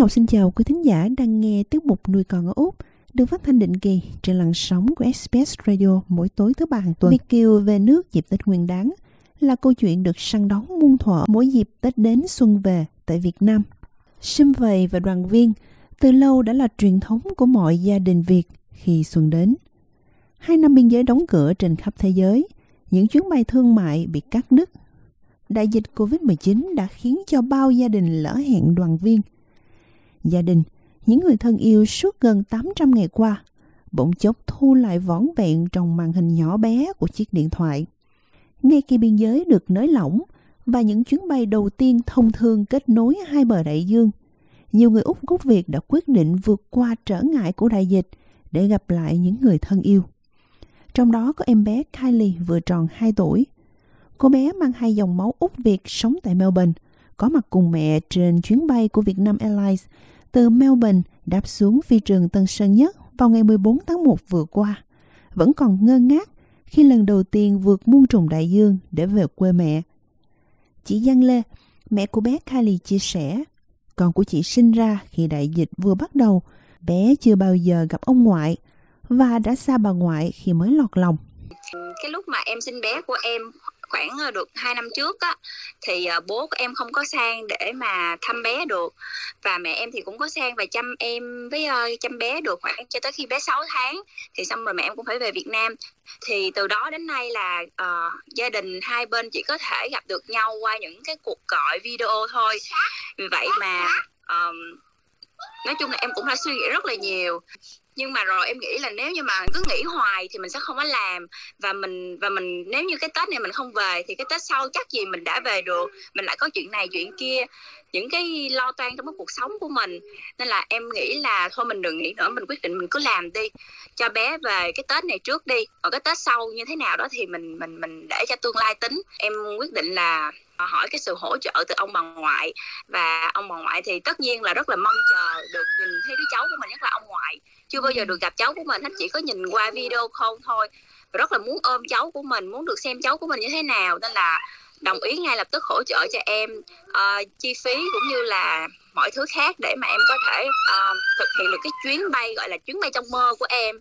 Ngọc xin chào quý thính giả đang nghe tiết mục Nuôi Con ở Úc được phát thanh định kỳ trên làn sóng của SBS Radio mỗi tối thứ ba hàng tuần. Việt kiều về nước dịp Tết Nguyên Đán là câu chuyện được săn đón muôn thuở mỗi dịp Tết đến xuân về tại Việt Nam. Sum vầy và đoàn viên từ lâu đã là truyền thống của mọi gia đình Việt khi xuân đến. 2 năm biên giới đóng cửa trên khắp thế giới, những chuyến bay thương mại bị cắt đứt. Đại dịch Covid-19 đã khiến cho bao gia đình lỡ hẹn đoàn viên. Gia đình, những người thân yêu suốt gần 800 ngày qua, bỗng chốc thu lại vỏn vẹn trong màn hình nhỏ bé của chiếc điện thoại. Ngay khi biên giới được nới lỏng và những chuyến bay đầu tiên thông thương kết nối hai bờ đại dương, nhiều người Úc gốc Việt đã quyết định vượt qua trở ngại của đại dịch để gặp lại những người thân yêu. Trong đó có em bé Kylie vừa tròn 2 tuổi. Cô bé mang 2 dòng máu Úc Việt sống tại Melbourne, có mặt cùng mẹ trên chuyến bay của Vietnam Airlines từ Melbourne đáp xuống phi trường Tân Sơn Nhất vào ngày 14 tháng 1 vừa qua. Vẫn còn ngơ ngác khi lần đầu tiên vượt muôn trùng đại dương để về quê mẹ. Chị Giang Lê, mẹ của bé Kylie chia sẻ, con của chị sinh ra khi đại dịch vừa bắt đầu, bé chưa bao giờ gặp ông ngoại và đã xa bà ngoại khi mới lọt lòng. Cái lúc mà em sinh bé của em khoảng được 2 năm trước á, thì bố của em không có sang để mà thăm bé được, và mẹ em thì cũng có sang và chăm em với chăm bé được khoảng cho tới khi bé 6 tháng thì xong rồi mẹ em cũng phải về Việt Nam. Thì từ đó đến nay là gia đình hai bên chỉ có thể gặp được nhau qua những cái cuộc gọi video thôi. Vì vậy mà nói chung là em cũng đã suy nghĩ rất là nhiều. Nhưng mà rồi em nghĩ là nếu như mà cứ nghĩ hoài thì mình sẽ không có làm, và mình nếu như cái Tết này mình không về thì cái Tết sau chắc gì mình đã về được, mình lại có chuyện này chuyện kia, những cái lo toan trong cái cuộc sống của mình. Nên là em nghĩ là thôi mình đừng nghĩ nữa, mình quyết định mình cứ làm đi, cho bé về cái Tết này trước đi, còn cái Tết sau như thế nào đó thì mình để cho tương lai tính. Em quyết định là hỏi cái sự hỗ trợ từ ông bà ngoại, và ông bà ngoại thì tất nhiên là rất là mong chờ được nhìn thấy đứa cháu của mình, nhất là ông ngoại chưa bao giờ được gặp cháu của mình hết, chỉ có nhìn qua video call thôi, và rất là muốn ôm cháu của mình, muốn được xem cháu của mình như thế nào, nên là đồng ý ngay lập tức hỗ trợ cho em chi phí cũng như là mọi thứ khác để mà em có thể thực hiện được cái chuyến bay gọi là chuyến bay trong mơ của em,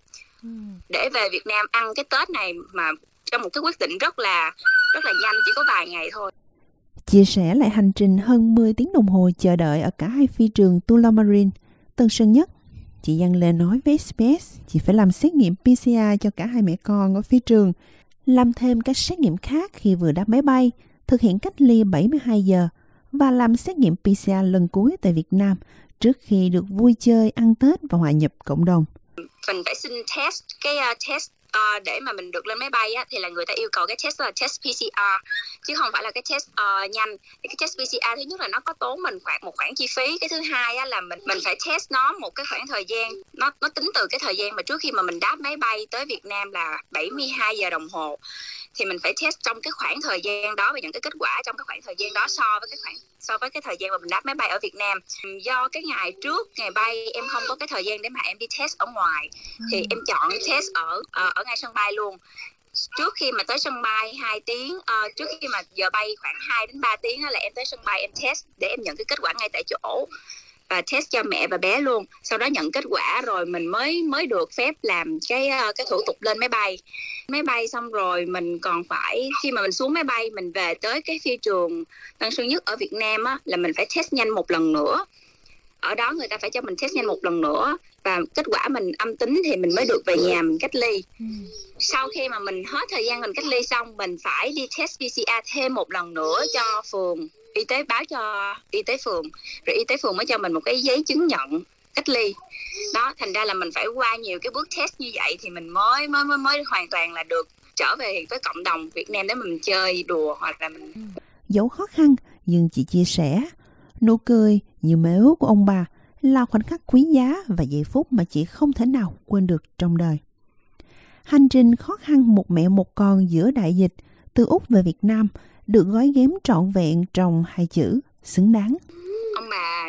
để về Việt Nam ăn cái Tết này mà trong một cái quyết định rất là nhanh, chỉ có vài ngày thôi. Chia sẻ lại hành trình hơn 10 tiếng đồng hồ chờ đợi ở cả hai phi trường Tullamarine, Tân Sơn Nhất, chị Giang Lê nói với SBS chị phải làm xét nghiệm PCR cho cả hai mẹ con ở phi trường, làm thêm các xét nghiệm khác khi vừa đáp máy bay, thực hiện cách ly 72 giờ và làm xét nghiệm PCR lần cuối tại Việt Nam trước khi được vui chơi, ăn Tết và hòa nhập cộng đồng. Mình phải xin test, cái test để mà mình được lên máy bay á, thì là người ta yêu cầu cái test là test PCR chứ không phải là cái test nhanh. Thì cái test PCR thứ nhất là nó có tốn mình một khoản chi phí, cái thứ hai á, là mình phải test nó một cái khoảng thời gian, nó tính từ cái thời gian mà trước khi mà mình đáp máy bay tới Việt Nam là 72 giờ đồng hồ, thì mình phải test trong cái khoảng thời gian đó và nhận cái kết quả trong cái khoảng thời gian đó so với cái thời gian mà mình đáp máy bay ở Việt Nam. Do cái ngày trước ngày bay em không có cái thời gian để mà em đi test ở ngoài, thì em chọn test ở ngay sân bay luôn. Trước khi mà tới sân bay 2 tiếng, trước khi mà giờ bay khoảng 2 đến 3 tiếng là em tới sân bay em test để em nhận cái kết quả ngay tại chỗ, và test cho mẹ và bé luôn. Sau đó nhận kết quả rồi mình mới được phép làm cái thủ tục lên máy bay xong rồi mình còn phải, khi mà mình xuống máy bay mình về tới cái phi trường Tân Sơn Nhất ở Việt Nam á, là mình phải test nhanh một lần nữa. Ở đó người ta phải cho mình test nhanh một lần nữa, và kết quả mình âm tính thì mình mới được về nhà mình cách ly. Sau khi mà mình hết thời gian mình cách ly xong, mình phải đi test PCR thêm một lần nữa cho phường y tế, báo cho y tế phường, rồi y tế phường mới cho mình một cái giấy chứng nhận cách ly. Đó, thành ra là mình phải qua nhiều cái bước test như vậy thì mình mới hoàn toàn là được trở về với cộng đồng Việt Nam để mình chơi đùa hoặc là mình. Dẫu khó khăn nhưng chị chia sẻ, nụ cười nhiều mếu của ông bà là khoảnh khắc quý giá và giây phút mà chị không thể nào quên được trong đời. Hành trình khó khăn một mẹ một con giữa đại dịch từ Úc về Việt Nam được gói ghém trọn vẹn trong 2 chữ xứng đáng. Ông bà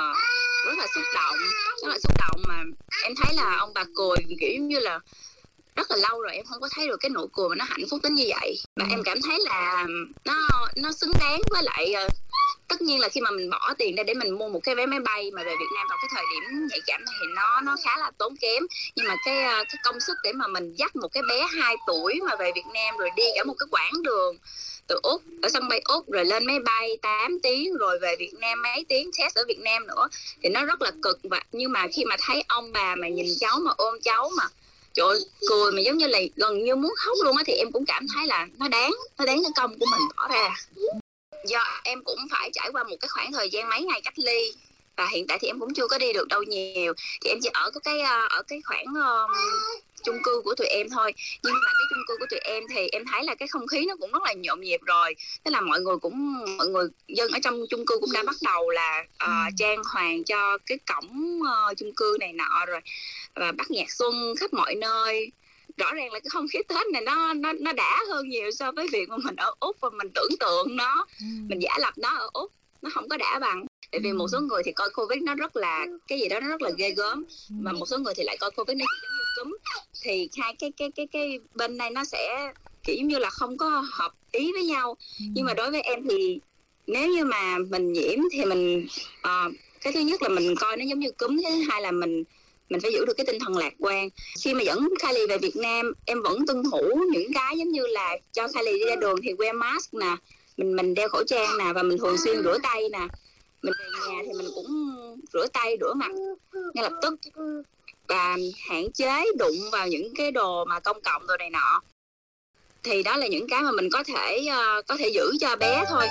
rất là xúc động mà em thấy là ông bà cười kiểu như là rất là lâu rồi em không có thấy được cái nụ cười mà nó hạnh phúc đến như vậy. Và em cảm thấy là nó xứng đáng với lại tất nhiên là khi mà mình bỏ tiền ra để mình mua một cái vé máy bay mà về Việt Nam vào cái thời điểm nhạy cảm thì nó khá là tốn kém. Nhưng mà cái công sức để mà mình dắt một cái bé 2 tuổi mà về Việt Nam, rồi đi cả một cái quãng đường từ Úc, ở sân bay Úc, rồi lên máy bay 8 tiếng, rồi về Việt Nam mấy tiếng, test ở Việt Nam nữa, thì nó rất là cực. Và nhưng mà khi mà thấy ông bà mà nhìn cháu mà ôm cháu mà trời ơi, cười mà giống như là gần như muốn khóc luôn á, thì em cũng cảm thấy là nó đáng cái công của mình bỏ ra. Do em cũng phải trải qua một cái khoảng thời gian mấy ngày cách ly, và hiện tại thì em cũng chưa có đi được đâu nhiều, thì em chỉ ở cái khoảng chung cư của tụi em thôi. Nhưng mà cái chung cư của tụi em thì em thấy là cái không khí nó cũng rất là nhộn nhịp rồi, tức là mọi người dân ở trong chung cư cũng đã bắt đầu là trang hoàng cho cái cổng chung cư này nọ rồi, và bắt nhạc xuân khắp mọi nơi. Rõ ràng là cái không khí Tết này nó đã hơn nhiều so với việc mà mình ở Úc, và mình tưởng tượng nó, mình giả lập nó ở Úc, nó không có đã bằng. Tại vì một số người thì coi Covid nó rất là cái gì đó nó rất là ghê gớm, và một số người thì lại coi Covid nó chỉ giống như cúm. Thì hai cái bên này nó sẽ kiểu như là không có hợp ý với nhau. Nhưng mà đối với em thì nếu như mà mình nhiễm thì mình cái thứ nhất là mình coi nó giống như cúm, thứ hai là mình phải giữ được cái tinh thần lạc quan. Khi mà dẫn Kylie về Việt Nam, em vẫn tuân thủ những cái giống như là cho Kylie đi ra đường thì wear mask nè, mình đeo khẩu trang nè, và mình thường xuyên rửa tay nè. Mình về nhà thì mình cũng rửa tay, rửa mặt ngay lập tức, và hạn chế đụng vào những cái đồ mà công cộng rồi này nọ. Thì đó là những cái mà mình có thể giữ cho bé thôi.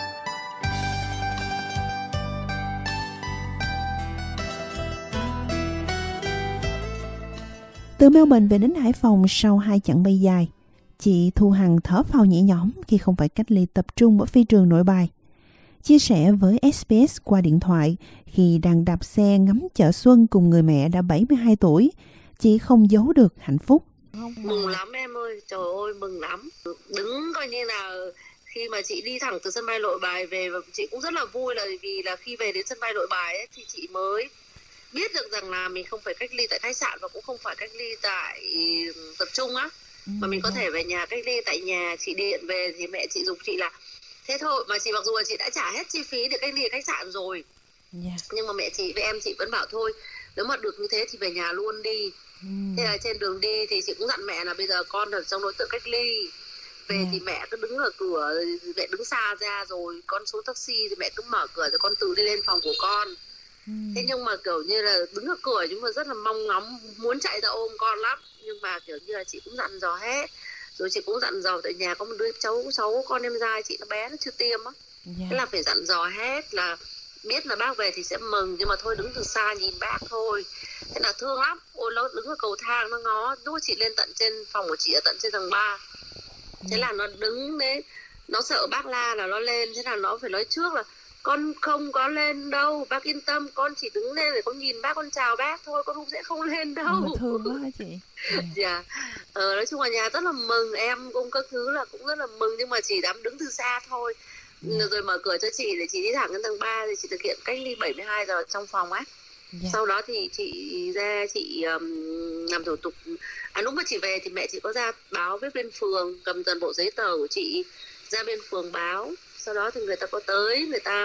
Từ Melbourne về đến Hải Phòng sau 2 chặng bay dài, chị Thu Hằng thở phào nhẹ nhõm khi không phải cách ly tập trung ở phi trường Nội Bài. Chia sẻ với SBS qua điện thoại khi đang đạp xe ngắm chợ xuân cùng người mẹ đã 72 tuổi, chị không giấu được hạnh phúc. Mừng lắm em ơi, trời ơi mừng lắm. Đứng coi như là khi mà chị đi thẳng từ sân bay Nội Bài về, và chị cũng rất là vui là vì là khi về đến sân bay Nội Bài ấy, thì chị mới biết được rằng là mình không phải cách ly tại khách sạn và cũng không phải cách ly tại tập trung á, mà mình có thể về nhà cách ly tại nhà. Chị điện về thì mẹ chị giục chị là thế thôi, mà chị mặc dù là chị đã trả hết chi phí để cách ly ở khách sạn rồi, nhưng mà mẹ chị với em chị vẫn bảo thôi nếu mà được như thế thì về nhà luôn đi. Thế là trên đường đi thì chị cũng dặn mẹ là bây giờ con ở trong đối tượng cách ly, về thì mẹ cứ đứng ở cửa, mẹ đứng xa ra rồi con xuống taxi thì mẹ cứ mở cửa rồi con tự đi lên phòng của con. Thế nhưng mà kiểu như là đứng ở cửa nhưng mà rất là mong ngóng muốn chạy ra ôm con lắm, nhưng mà kiểu như là chị cũng dặn dò hết. Rồi chị cũng dặn dò tại nhà có một đứa cháu con em trai chị, nó bé, nó chưa tiêm á. Thế là phải dặn dò hết là biết là bác về thì sẽ mừng, nhưng mà thôi đứng từ xa nhìn bác thôi. Thế là thương lắm. Ôi nó đứng ở cầu thang nó ngó, lúc chị lên tận trên phòng của chị ở tận trên tầng 3. Thế là nó đứng đấy, nó sợ bác la là nó lên. Thế là nó phải nói trước là con không có lên đâu, bác yên tâm, con chỉ đứng lên để con nhìn bác, con chào bác thôi, con cũng sẽ không lên đâu. Thương quá hả chị? Dạ. Nói chung là nhà rất là mừng, em cũng các thứ là cũng rất là mừng, nhưng mà chỉ dám đứng từ xa thôi. Rồi mở cửa cho chị để chị đi thẳng đến tầng 3 thì chị thực hiện cách ly 72 giờ trong phòng á. Sau đó thì chị ra chị làm thủ tục. Lúc mà chị về thì mẹ chị có ra báo với bên phường, cầm toàn bộ giấy tờ của chị ra bên phường báo. Sau đó thì người ta có tới, người ta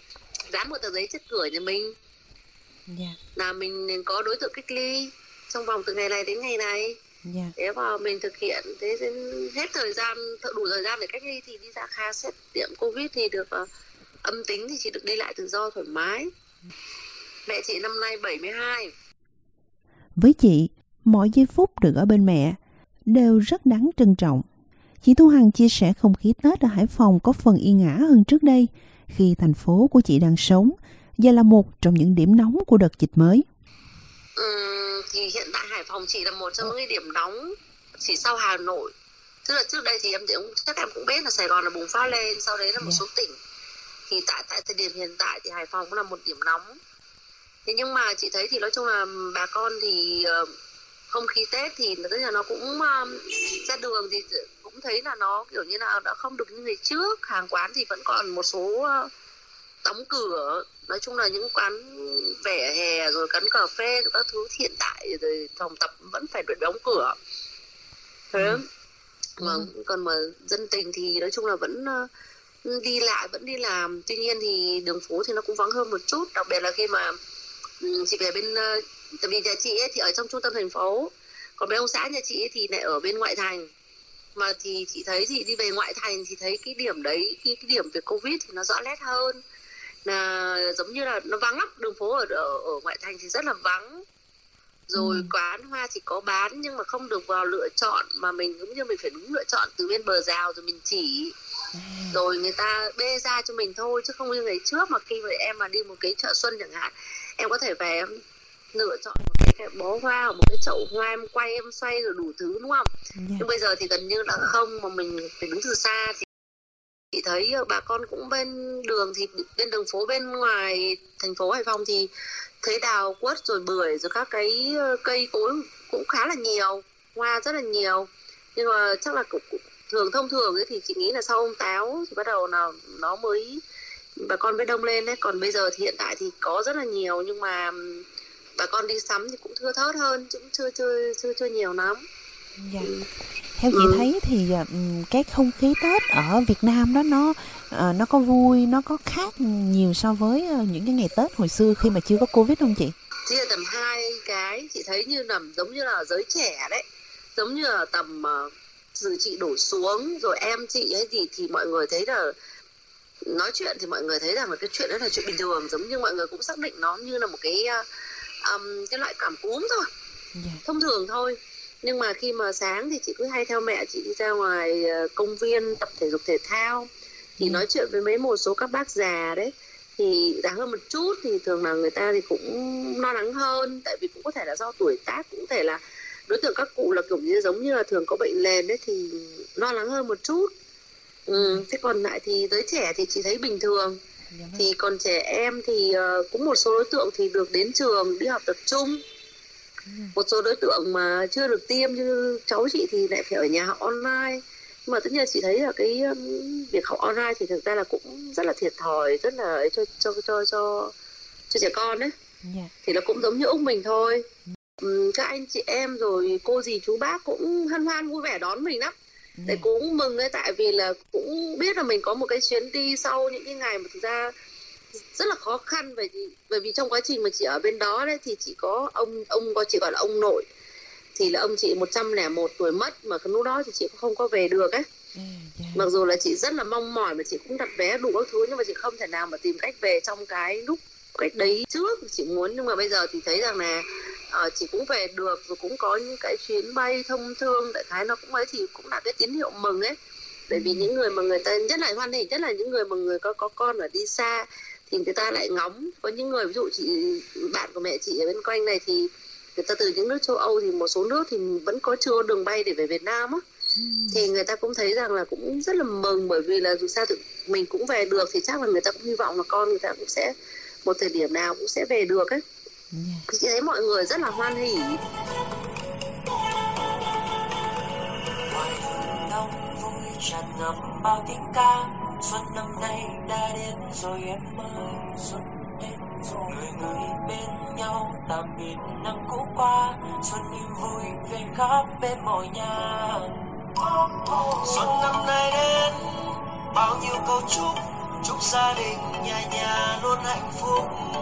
dán một tờ giấy trước cửa nhà mình là mình có đối tượng cách ly trong vòng từ ngày này đến ngày này. Thế mà mình thực hiện, thế đến hết thời gian, đủ thời gian để cách ly thì đi ra khai xét nghiệm Covid thì được âm tính thì chị được đi lại tự do thoải mái. Mẹ chị năm nay 72. Với chị, mọi giây phút được ở bên mẹ đều rất đáng trân trọng. Chị Thu Hằng chia sẻ không khí Tết ở Hải Phòng có phần yên ả hơn trước đây khi thành phố của chị đang sống và là một trong những điểm nóng của đợt dịch mới. Thì hiện tại Hải Phòng chỉ là một trong những cái điểm nóng chỉ sau Hà Nội. Tức là trước đây thì chắc em cũng biết là Sài Gòn là bùng phát lên, sau đấy là một số tỉnh. Thì tại thời điểm hiện tại thì Hải Phòng cũng là một điểm nóng. Thế nhưng mà chị thấy thì nói chung là bà con thì không khí Tết thì tức là nó cũng ra đường thì cũng thấy là nó kiểu như là đã không được như ngày trước. Hàng quán thì vẫn còn một số đóng cửa. Nói chung là những quán vỉa hè rồi quán cà phê rồi các thứ hiện tại rồi phòng tập vẫn phải được đóng cửa. Còn mà dân tình thì nói chung là vẫn đi lại, vẫn đi làm. Tuy nhiên thì đường phố thì nó cũng vắng hơn một chút, đặc biệt là khi mà chị về bên, tại vì nhà chị ấy thì ở trong trung tâm thành phố, còn bên ông xã nhà chị ấy thì lại ở bên ngoại thành. Mà thì chị thấy thì đi về ngoại thành thì thấy cái điểm đấy, cái điểm về Covid thì nó rõ nét hơn, là giống như là nó vắng lắm. Đường phố ở ngoại thành thì rất là vắng. Rồi quán hoa chỉ có bán nhưng mà không được vào lựa chọn, mà mình giống như mình phải đúng lựa chọn từ bên bờ rào rồi mình chỉ, rồi người ta bê ra cho mình thôi, chứ không như ngày trước mà khi mà em mà đi một cái chợ xuân chẳng hạn, em có thể về em lựa chọn một cái bó hoa, một cái chậu hoa, em quay em xoay rồi đủ thứ, đúng không? Nhưng bây giờ thì gần như là không, mà mình phải đứng từ xa. Thì chị thấy bà con cũng bên đường, thì bên đường phố bên ngoài thành phố Hải Phòng thì thấy đào quất rồi bưởi rồi các cái cây cối cũng khá là nhiều, hoa rất là nhiều. Nhưng mà chắc là thông thường ấy thì chị nghĩ là sau ông Táo thì bắt đầu nào nó mới bà con mới đông lên đấy. Còn bây giờ thì hiện tại thì có rất là nhiều, nhưng mà bà con đi sắm thì cũng thưa thớt hơn, chứ cũng chưa nhiều lắm. Dạ. Theo chị thấy thì cái không khí Tết ở Việt Nam đó nó có vui, nó có khác nhiều so với những cái ngày Tết hồi xưa khi mà chưa có Covid không chị? Chỉ là tầm 2 cái chị thấy như là giống như là giới trẻ đấy, giống như là tầm từ chị đổ xuống rồi em chị ấy gì thì mọi người thấy là nói chuyện thì mọi người thấy rằng là cái chuyện đó là chuyện bình thường, giống như mọi người cũng xác định nó như là một cái loại cảm cúm thôi, thông thường thôi. Nhưng mà khi mà sáng thì chị cứ hay theo mẹ chị đi ra ngoài công viên tập thể dục thể thao, thì nói chuyện với một số các bác già đấy thì đã hơn một chút, thì thường là người ta thì cũng lo lắng hơn, tại vì cũng có thể là do tuổi tác, cũng có thể là đối tượng các cụ là kiểu như giống như là thường có bệnh nền đấy thì lo lắng hơn một chút. Thế còn lại thì giới trẻ thì chị thấy bình thường. Thì còn trẻ em thì cũng một số đối tượng thì được đến trường đi học tập trung. Một số đối tượng mà chưa được tiêm như cháu chị thì lại phải ở nhà học online. Nhưng mà tất nhiên chị thấy là cái việc học online thì thực ra là cũng rất là thiệt thòi, rất là cho trẻ con đấy. Thì nó cũng giống như Úc mình thôi. Các anh chị em rồi cô dì chú bác cũng hân hoan vui vẻ đón mình lắm. Để cũng mừng ấy, tại vì là cũng biết là mình có một cái chuyến đi sau những cái ngày mà thực ra rất là khó khăn. Bởi vì trong quá trình mà chị ở bên đó đấy thì chỉ có ông chỉ gọi là ông nội, thì là ông chị 101 tuổi mất, mà cái lúc đó thì chị cũng không có về được ấy. Mặc dù là chị rất là mong mỏi, mà chị cũng đặt vé đủ các thứ, nhưng mà chị không thể nào mà tìm cách về trong cái lúc cách đấy trước chị muốn. Nhưng mà bây giờ thì thấy rằng là chị cũng về được, rồi cũng có những cái chuyến bay thông thương, đại khái nó cũng ấy, thì cũng là cái tín hiệu mừng ấy. Bởi vì những người mà người ta nhất là hoan hỉ, nhất là những người mà người có con ở đi xa thì người ta lại ngóng. Có những người ví dụ bạn của mẹ chị ở bên quanh này thì người ta từ những nước châu Âu, thì một số nước thì vẫn có chưa đường bay để về Việt Nam á. Thì người ta cũng thấy rằng là cũng rất là mừng, bởi vì là dù sao thì mình cũng về được, thì chắc là người ta cũng hy vọng là con người ta cũng sẽ một thời điểm nào cũng sẽ về được ấy. Chị thấy mọi người rất là hoan hỉ. Tràn ngập bao tiếng ca, xuân năm nay đã đến rồi em ơi, xuân đến rồi. Người bên nhau tạm biệt năm cũ qua, xuân niềm vui về khắp bên mọi nhà. Xuân năm nay đến, bao nhiêu câu chúc gia đình nhà nhà luôn hạnh phúc.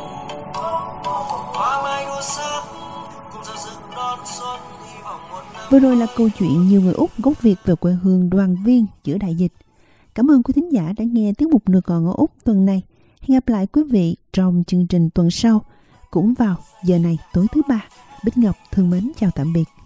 Hoa mai đua sắc cùng giao dựng đón xuân. Vừa rồi là câu chuyện nhiều người Úc gốc Việt về quê hương đoàn viên giữa đại dịch. Cảm ơn quý thính giả đã nghe tiết mục Người Còn Ở Úc tuần này. Hẹn gặp lại quý vị trong chương trình tuần sau, cũng vào giờ này tối thứ Ba. Bích Ngọc thân mến chào tạm biệt.